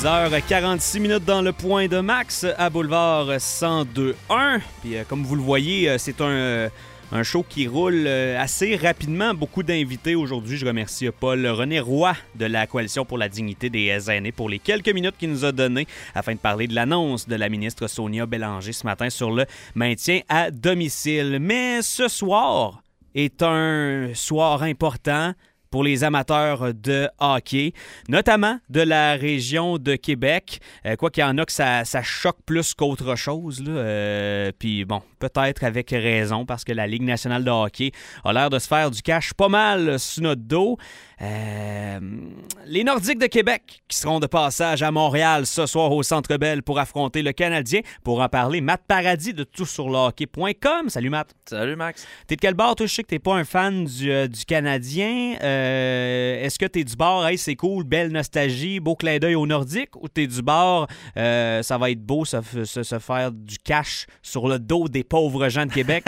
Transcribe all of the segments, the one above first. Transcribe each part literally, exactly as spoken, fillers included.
dix heures quarante-six minutes dans le point de Max à Boulevard cent deux un. Puis euh, comme vous le voyez, euh, c'est un, euh, un show qui roule euh, assez rapidement. Beaucoup d'invités aujourd'hui. Je remercie Paul-René Roy de la Coalition pour la dignité des aînés pour les quelques minutes qu'il nous a données afin de parler de l'annonce de la ministre Sonia Bélanger ce matin sur le maintien à domicile. Mais ce soir est un soir important pour les amateurs de hockey, notamment de la région de Québec. Euh, quoi qu'il y en a que ça, ça choque plus qu'autre chose. Là. Euh, puis bon, peut-être avec raison, parce que la Ligue nationale de hockey a l'air de se faire du cash pas mal sous notre dos. Euh, les Nordiques de Québec qui seront de passage à Montréal ce soir au Centre Bell pour affronter le Canadien. Pour en parler, Matt Paradis de tout sur le hockey point com. Salut Matt. Salut Max. T'es de quel bord? Toi, je sais que t'es pas un fan du, euh, du Canadien. Euh, est-ce que t'es du bord, hey, c'est cool, belle nostalgie, beau clin d'œil aux Nordiques, ou t'es du bord, euh, ça va être beau se, se, se faire du cash sur le dos des pauvres gens de Québec?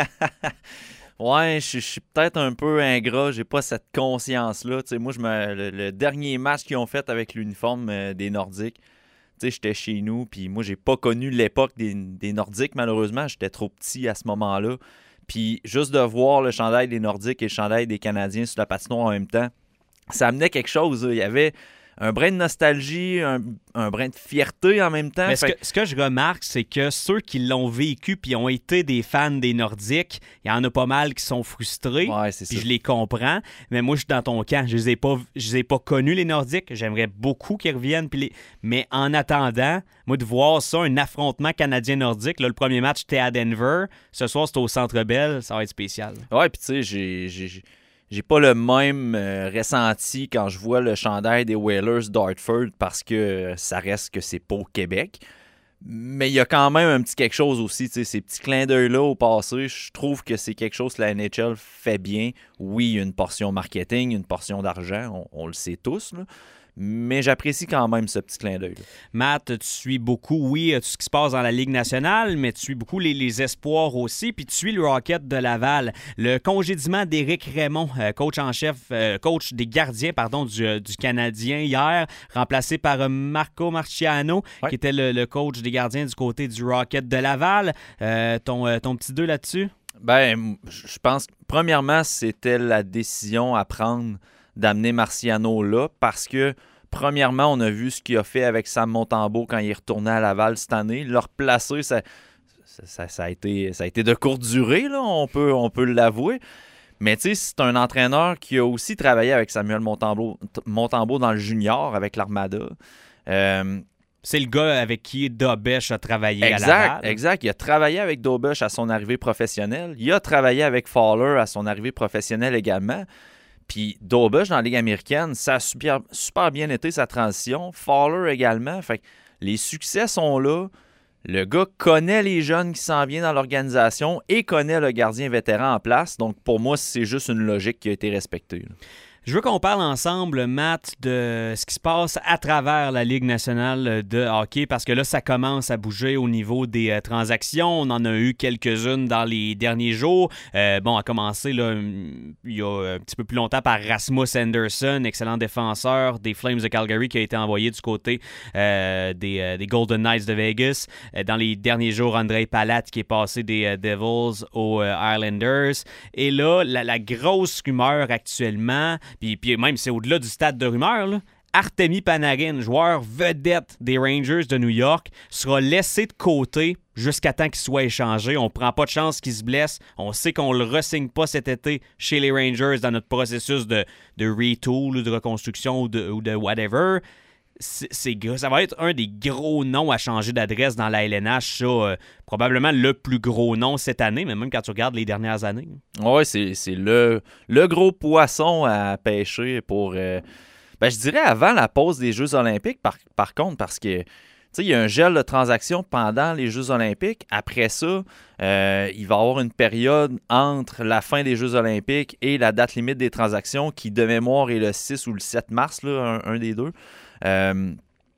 Ouais, je suis peut-être un peu ingrat, j'ai pas cette conscience-là. Tu sais, moi, je me, le, le dernier match qu'ils ont fait avec l'uniforme euh, des Nordiques, tu sais, j'étais chez nous, puis moi, j'ai pas connu l'époque des, des Nordiques, malheureusement. J'étais trop petit à ce moment-là. Puis juste de voir le chandail des Nordiques et le chandail des Canadiens sur la patinoire en même temps, ça amenait quelque chose. Là. Il y avait un brin de nostalgie, un, un brin de fierté en même temps. Mais ce, fait... que, ce que je remarque, c'est que ceux qui l'ont vécu puis ont été des fans des Nordiques, il y en a pas mal qui sont frustrés. Ouais, c'est puis ça. je les comprends. Mais moi, je suis dans ton camp. Je les ai pas, je les ai pas connus, les Nordiques. J'aimerais beaucoup qu'ils reviennent. Puis les... Mais en attendant, moi, de voir ça, un affrontement canadien-nordique, là, le premier match, c'était à Denver. Ce soir, c'est au Centre Bell. Ça va être spécial. Ouais, puis tu sais, j'ai... j'ai... J'ai pas le même euh, ressenti quand je vois le chandail des Whalers d'Hartford parce que ça reste que c'est pas au Québec. Mais il y a quand même un petit quelque chose aussi, tu sais, ces petits clins d'œil-là au passé, je trouve que c'est quelque chose que la N H L fait bien. Oui, il y a une portion marketing, une portion d'argent, on, on le sait tous, là. Mais j'apprécie quand même ce petit clin d'œil-là. Matt, tu suis beaucoup, oui, tout ce qui se passe dans la Ligue nationale, mais tu suis beaucoup les, les espoirs aussi, puis tu suis le Rocket de Laval. Le congédiement d'Éric Raymond, euh, coach en chef, euh, coach des gardiens, pardon, du, euh, du Canadien hier, remplacé par euh, Marco Marciano, ouais. qui était le, le coach des gardiens du côté du Rocket de Laval. Euh, ton, euh, ton petit deux là-dessus? Ben, je pense que premièrement, c'était la décision à prendre d'amener Marciano là, parce que, premièrement, on a vu ce qu'il a fait avec Sam Montembeault quand il est retourné à Laval cette année. Le replacer, ça, ça, ça, ça, a, été, ça a été de courte durée, là, on peut, on peut l'avouer. Mais tu sais, c'est un entraîneur qui a aussi travaillé avec Samuel Montembeault, Montembeault dans le junior, avec l'Armada. Euh, C'est le gars avec qui Dobesch a travaillé exact, à Laval. Exact. Il a travaillé avec Dobesch à son arrivée professionnelle. Il a travaillé avec Fowler à son arrivée professionnelle également. Puis Dobesch dans la Ligue américaine, ça a super, super bien été sa transition. Fowler également. Fait que les succès sont là. Le gars connaît les jeunes qui s'en viennent dans l'organisation et connaît le gardien vétéran en place. Donc pour moi, c'est juste une logique qui a été respectée, là. Je veux qu'on parle ensemble, Matt, de ce qui se passe à travers la Ligue nationale de hockey, parce que là, ça commence à bouger au niveau des euh, transactions. On en a eu quelques-unes dans les derniers jours. Euh, bon, à commencer, là, il y a un petit peu plus longtemps par Rasmus Anderson, excellent défenseur des Flames de Calgary, qui a été envoyé du côté euh, des, euh, des Golden Knights de Vegas. Euh, dans les derniers jours, Andrei Palat, qui est passé des euh, Devils aux euh, Islanders. Et là, la, la grosse rumeur actuellement... Puis, puis même, c'est au-delà du stade de rumeur, là. Artemi Panarin, joueur vedette des Rangers de New York, sera laissé de côté jusqu'à temps qu'il soit échangé. On ne prend pas de chance qu'il se blesse. On sait qu'on ne le re-signe pas cet été chez les Rangers dans notre processus de, de retool ou de reconstruction ou de, ou de whatever. C'est, c'est, ça va être un des gros noms à changer d'adresse dans la L N H, ça, euh, probablement le plus gros nom cette année, mais même quand tu regardes les dernières années. Oui, c'est, c'est le, le gros poisson à pêcher pour, euh, ben, je dirais avant la pause des Jeux olympiques, par, par contre, parce que il y a un gel de transactions pendant les Jeux olympiques. Après ça, euh, il va y avoir une période entre la fin des Jeux olympiques et la date limite des transactions qui, de mémoire, est le six ou le sept mars, là, un, un des deux. Euh,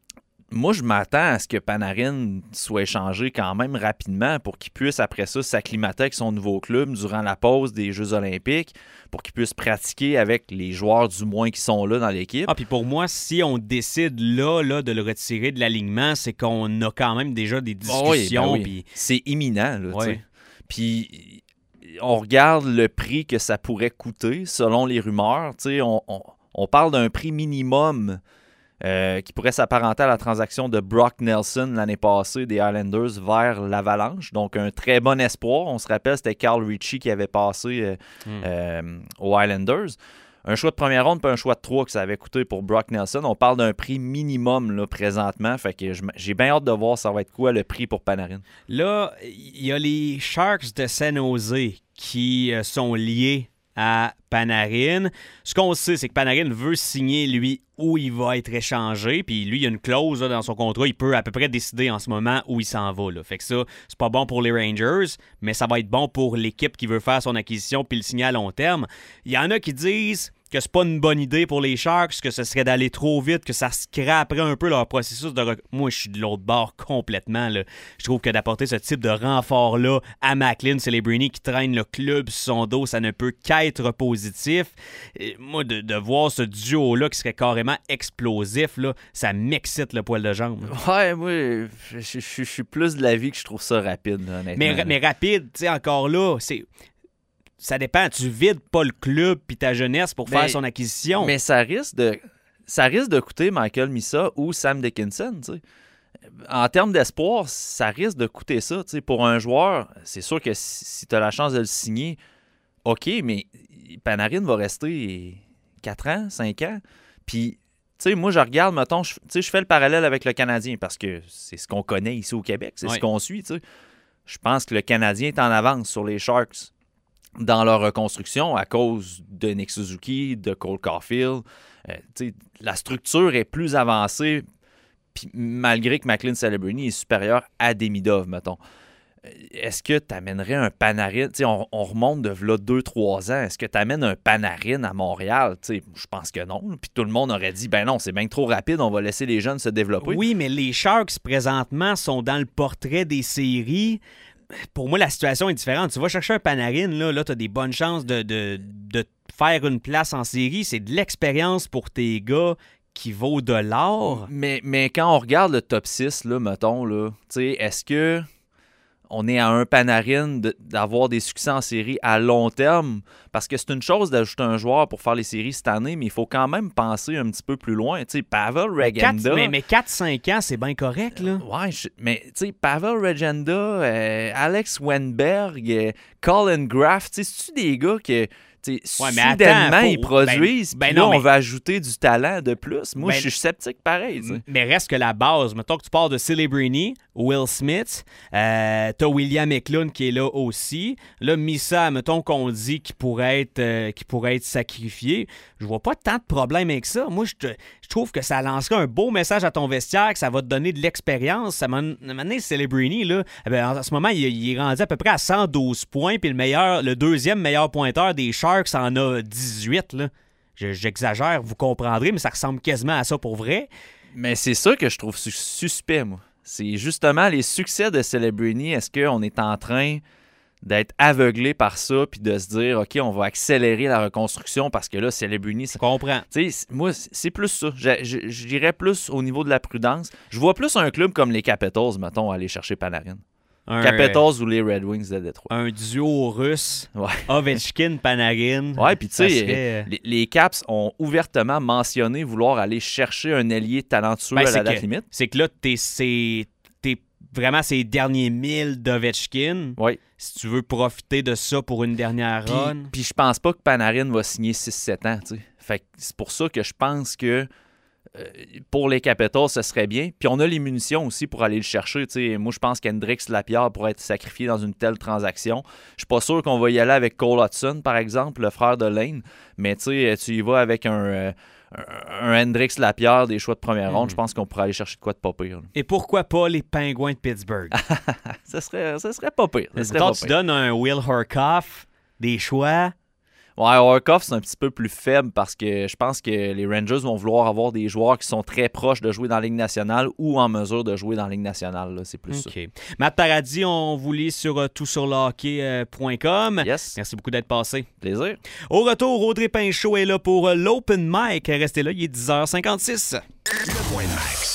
moi, je m'attends à ce que Panarin soit échangé quand même rapidement pour qu'il puisse, après ça, s'acclimater avec son nouveau club durant la pause des Jeux olympiques, pour qu'il puisse pratiquer avec les joueurs du moins qui sont là dans l'équipe. Ah, puis pour moi, si on décide là, là de le retirer de l'alignement, c'est qu'on a quand même déjà des discussions. Oh oui, ben oui. Puis... C'est imminent. Là, ouais. Puis on regarde le prix que ça pourrait coûter selon les rumeurs. On, on, on parle d'un prix minimum Euh, qui pourrait s'apparenter à la transaction de Brock Nelson l'année passée des Islanders vers l'Avalanche. Donc, un très bon espoir. On se rappelle, c'était Carl Ritchie qui avait passé euh, mm. euh, aux Islanders. Un choix de première ronde puis un choix de trois que ça avait coûté pour Brock Nelson. On parle d'un prix minimum là, présentement. Fait que je, j'ai bien hâte de voir ça va être quoi le prix pour Panarin. Là, il y a les Sharks de San Jose qui euh, sont liés à Panarin. Ce qu'on sait, c'est que Panarin veut signer, lui, où il va être échangé. Puis lui, il y a une clause là, dans son contrat. Il peut à peu près décider en ce moment où il s'en va. Là. Fait que ça, c'est pas bon pour les Rangers, mais ça va être bon pour l'équipe qui veut faire son acquisition puis le signer à long terme. Il y en a qui disent que c'est pas une bonne idée pour les Sharks, que ce serait d'aller trop vite, que ça scraperait un peu leur processus de... Rec... Moi, je suis de l'autre bord complètement. Là. Je trouve que d'apporter ce type de renfort-là à McLean Celebrini qui traîne le club sur son dos, ça ne peut qu'être positif. Et moi, de, de voir ce duo-là qui serait carrément explosif, là, ça m'excite le poil de jambe. Ouais, moi, je, je, je suis plus de l'avis que je trouve ça rapide, là, honnêtement. Mais, mais rapide, tu sais, encore là, c'est... Ça dépend. Tu vides pas le club puis ta jeunesse pour mais, faire son acquisition. Mais ça risque de ça risque de coûter Michael Misa ou Sam Dickinson. T'sais. En termes d'espoir, ça risque de coûter ça. T'sais. Pour un joueur, c'est sûr que si, si tu as la chance de le signer, OK, mais Panarin va rester quatre ans, cinq ans. Puis, tu sais, moi, je regarde, mettons, je, je fais le parallèle avec le Canadien parce que c'est ce qu'on connaît ici au Québec. C'est ouais. ce qu'on suit. T'sais. Je pense que le Canadien est en avance sur les Sharks dans leur reconstruction à cause de Nick Suzuki, de Cole Caulfield. Euh, la structure est plus avancée, pis malgré que McLean Celebrini est supérieur à Demidov, mettons. Est-ce que tu amènerais un Panarin? On, on remonte de là deux trois ans. Est-ce que tu amènes un Panarin à Montréal? Je pense que non. Puis tout le monde aurait dit, ben non, c'est bien trop rapide, on va laisser les jeunes se développer. Oui, mais les Sharks, présentement, sont dans le portrait des séries. Pour moi, la situation est différente. Tu vas chercher un Panarin, là, là tu as des bonnes chances de, de, de faire une place en série. C'est de l'expérience pour tes gars qui vaut de l'or. Mais, mais quand on regarde le top six, là, mettons, là, est-ce que on est à un Panarin de, d'avoir des succès en série à long terme? Parce que c'est une chose d'ajouter un joueur pour faire les séries cette année, mais il faut quand même penser un petit peu plus loin. Tu sais, Pavel Regenda... Mais, mais quatre cinq ans, c'est bien correct, là. Euh, ouais, je, mais tu sais, Pavel Regenda, euh, Alex Wenberg, euh, Colin Graff, tu sais, c'est-tu des gars que... Ouais, soudainement, attends, faut... ils produisent, ben, ben là, non, mais... on va ajouter du talent de plus. Moi, ben... je suis sceptique pareil. T'sais. Mais reste que la base, mettons que tu pars de Celebrini, Will Smith, euh, t'as William Eklund qui est là aussi. Là, Misa, mettons qu'on dit qu'il pourrait être, euh, qu'il pourrait être sacrifié. Je vois pas tant de problème avec ça. Moi, je, te, je trouve que ça lancerait un beau message à ton vestiaire, que ça va te donner de l'expérience. Ça m'a donné Celebrini, là. Ben, en ce moment, il, il est rendu à peu près à cent douze points, puis le meilleur, le deuxième meilleur pointeur des Sharks en a dix-huit, là. Je, j'exagère, vous comprendrez, mais ça ressemble quasiment à ça pour vrai. Mais c'est ça que je trouve su- suspect, moi. C'est justement les succès de Celebrini. Est-ce qu'on est en train d'être aveuglé par ça puis de se dire, OK, on va accélérer la reconstruction parce que là, Celebrini... Je comprends. Tu sais, moi, c'est plus ça. Je, je, je dirais plus au niveau de la prudence. Je vois plus un club comme les Capitals, mettons, aller chercher Panarin. Un, Capitals ou les Red Wings de Détroit. Un duo russe, ouais. Ovechkin, Panarin. Ouais, puis tu sais, serait... les, les Caps ont ouvertement mentionné vouloir aller chercher un ailier talentueux ben, à la date limite. C'est que là, t'es, c'est, t'es vraiment ces derniers milles d'Ovechkin. Oui. Si tu veux profiter de ça pour une dernière puis, run. Puis je pense pas que Panarin va signer six sept ans, tu sais. Fait que c'est pour ça que je pense que Euh, pour les Capitals, ce serait bien. Puis on a les munitions aussi pour aller le chercher. T'sais. Moi, je pense qu'Hendrix Lapierre pourrait être sacrifié dans une telle transaction. Je suis pas sûr qu'on va y aller avec Cole Hudson, par exemple, le frère de Lane. Mais tu y vas avec un, euh, un, un Hendrix Lapierre, des choix de première ronde. Mm. Je pense qu'on pourrait aller chercher de quoi de pas pire. Là. Et pourquoi pas les Pingouins de Pittsburgh? ça, serait, ça serait pas pire. Ça serait Quand pas tu pire. donnes un Will Horkoff, des choix... Ouais, Horcoff, c'est un petit peu plus faible parce que je pense que les Rangers vont vouloir avoir des joueurs qui sont très proches de jouer dans la Ligue nationale ou en mesure de jouer dans la Ligue nationale. Là, c'est plus okay. ça. Matt Paradis, on vous lit sur euh, tout sur le hockey point com. Yes. Merci beaucoup d'être passé. Plaisir. Au retour, Audrey Pinchot est là pour l'Open Mic. Restez là, il est dix heures cinquante-six. Le Point Max.